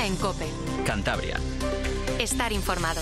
Herrera en COPE. Cantabria. Estar informado.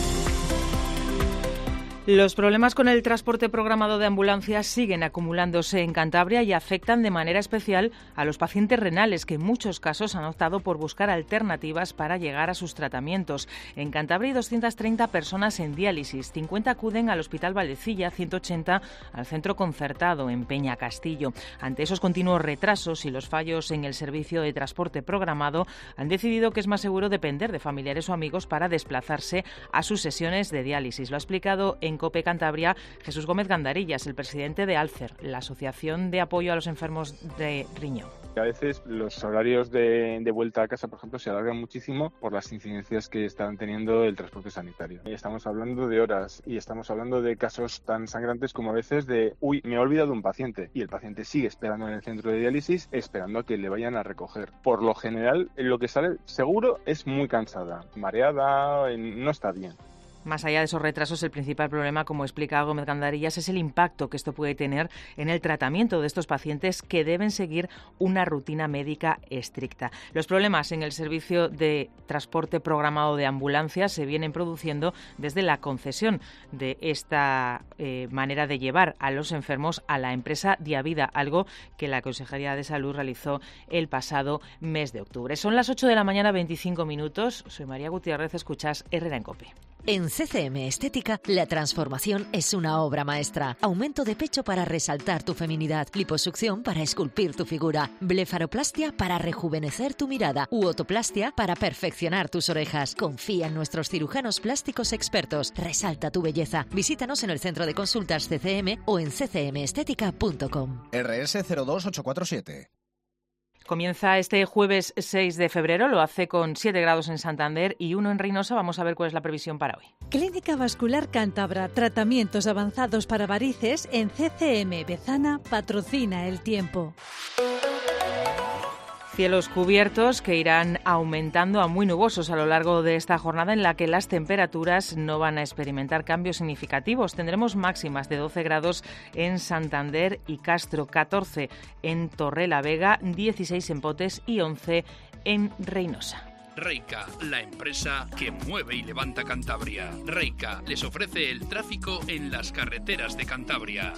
Los problemas con el transporte programado de ambulancias siguen acumulándose en Cantabria y afectan de manera especial a los pacientes renales, que en muchos casos han optado por buscar alternativas para llegar a sus tratamientos. En Cantabria hay 230 personas en diálisis, 50 acuden al Hospital Valdecilla, 180 al Centro Concertado en Peñacastillo. Ante esos continuos retrasos y los fallos en el servicio de transporte programado, han decidido que es más seguro depender de familiares o amigos para desplazarse a sus sesiones de diálisis. Lo ha explicado en COPE Cantabria Jesús Gómez Gandarillas, el presidente de ALCER, la Asociación de Apoyo a los Enfermos de Riñón. A veces los horarios de vuelta a casa, por ejemplo, se alargan muchísimo por las incidencias que están teniendo el transporte sanitario. Estamos hablando de horas y estamos hablando de casos tan sangrantes como a veces de me he olvidado un paciente, y el paciente sigue esperando en el centro de diálisis, esperando a que le vayan a recoger. Por lo general, lo que sale seguro es muy cansada, mareada, no está bien. Más allá de esos retrasos, el principal problema, como explica Gómez Gandarillas, es el impacto que esto puede tener en el tratamiento de estos pacientes que deben seguir una rutina médica estricta. Los problemas en el servicio de transporte programado de ambulancias se vienen produciendo desde la concesión de esta manera de llevar a los enfermos a la empresa Diavida, algo que la Consejería de Salud realizó el pasado mes de octubre. Son las 8 de la mañana, 25 minutos. Soy María Gutiérrez, escuchas Herrera en COPE. En CCM Estética, la transformación es una obra maestra. Aumento de pecho para resaltar tu feminidad, liposucción para esculpir tu figura, blefaroplastia para rejuvenecer tu mirada u otoplastia para perfeccionar tus orejas. Confía en nuestros cirujanos plásticos expertos. Resalta tu belleza. Visítanos en el centro de consultas CCM o en ccmestética.com. RS 02847. Comienza este jueves 6 de febrero, lo hace con 7 grados en Santander y 1 en Reynosa. Vamos a ver cuál es la previsión para hoy. Clínica Vascular Cántabra, tratamientos avanzados para varices en CCM Bezana, patrocina el tiempo. Cielos cubiertos que irán aumentando a muy nubosos a lo largo de esta jornada, en la que las temperaturas no van a experimentar cambios significativos. Tendremos máximas de 12 grados en Santander y Castro, 14 en Torrelavega, 16 en Potes y 11 en Reynosa. Reica, la empresa que mueve y levanta Cantabria. Reica les ofrece el tráfico en las carreteras de Cantabria.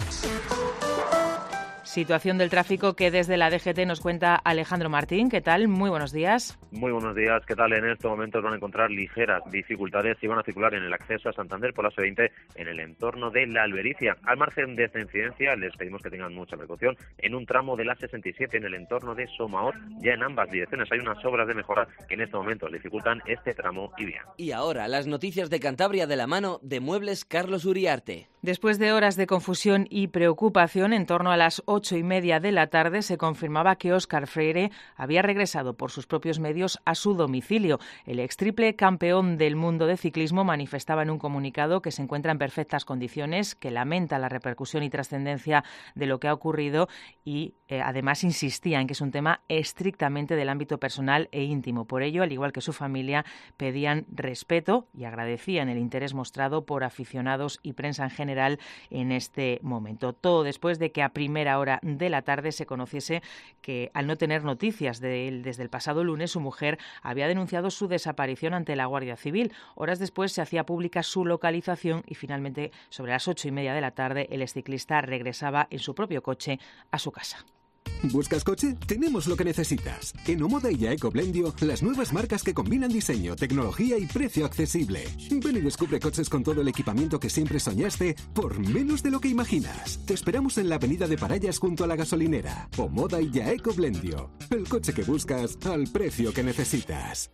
Situación del tráfico que desde la DGT nos cuenta Alejandro Martín. ¿Qué tal? Muy buenos días. Muy buenos días. ¿Qué tal? En estos momentos van a encontrar ligeras dificultades y van a circular en el acceso a Santander por la S20 en el entorno de la Albericia. Al margen de esta incidencia, les pedimos que tengan mucha precaución en un tramo de la 67 en el entorno de Somaor. Ya en ambas direcciones hay unas obras de mejora que en estos momentos dificultan este tramo y vía. Y ahora, las noticias de Cantabria de la mano de Muebles Carlos Uriarte. Después de horas de confusión y preocupación, en torno a las 8:30 de la tarde se confirmaba que Óscar Freire había regresado por sus propios medios a su domicilio. El extriple campeón del mundo de ciclismo manifestaba en un comunicado que se encuentra en perfectas condiciones, que lamenta la repercusión y trascendencia de lo que ha ocurrido y además insistía en que es un tema estrictamente del ámbito personal e íntimo. Por ello, al igual que su familia, pedían respeto y agradecían el interés mostrado por aficionados y prensa en general en este momento. Todo después de que a primera hora de la tarde se conociese que, al no tener noticias de él desde el pasado lunes, su mujer había denunciado su desaparición ante la Guardia Civil. Horas después se hacía pública su localización y finalmente, sobre las 8:30 de la tarde, el exciclista regresaba en su propio coche a su casa. ¿Buscas coche? Tenemos lo que necesitas. En Omoda y Ecoblendio, las nuevas marcas que combinan diseño, tecnología y precio accesible. Ven y descubre coches con todo el equipamiento que siempre soñaste por menos de lo que imaginas. Te esperamos en la avenida de Parayas junto a la gasolinera. Omoda y Ecoblendio. El coche que buscas al precio que necesitas.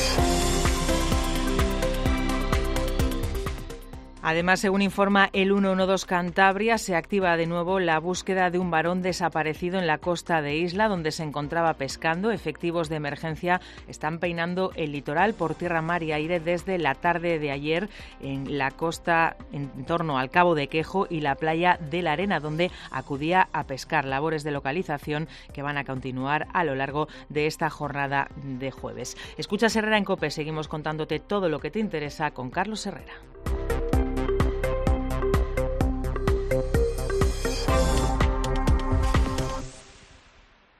Además, según informa el 112 Cantabria, se activa de nuevo la búsqueda de un varón desaparecido en la costa de Isla, donde se encontraba pescando. Efectivos de emergencia están peinando el litoral por tierra, mar y aire desde la tarde de ayer en la costa en torno al Cabo de Quejo y la playa de la Arena, donde acudía a pescar. Labores de localización que van a continuar a lo largo de esta jornada de jueves. Escuchas Herrera en COPE. Seguimos contándote todo lo que te interesa con Carlos Herrera.